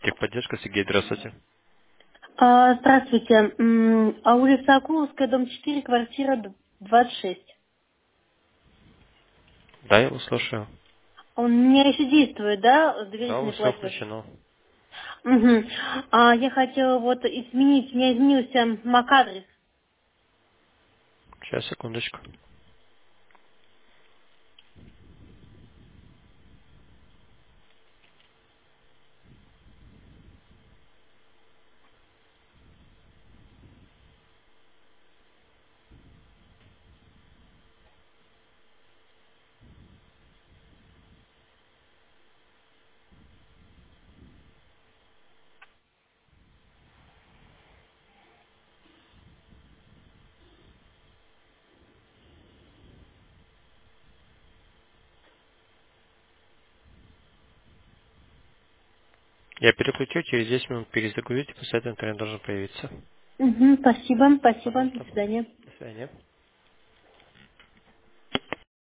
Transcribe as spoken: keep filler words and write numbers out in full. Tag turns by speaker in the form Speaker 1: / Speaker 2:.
Speaker 1: Техподдержка, Сергей, здравствуйте.
Speaker 2: А, здравствуйте. М, а улица Акуловская, дом четыре, квартира д- двадцать шесть.
Speaker 1: Да, я вас слушаю.
Speaker 2: Он у меня еще действует, да,
Speaker 1: Да, у
Speaker 2: доверительный
Speaker 1: вас все
Speaker 2: платеж?
Speaker 1: включено.
Speaker 2: Угу. А, я хотела вот изменить, у меня изменился мак-адрес.
Speaker 1: Сейчас, секундочку. Я переключу, через десять минут перезагрузите, после этого интернет должен появиться.
Speaker 2: Угу, спасибо, спасибо, до
Speaker 1: Пожалуйста.
Speaker 2: свидания.
Speaker 1: До свидания.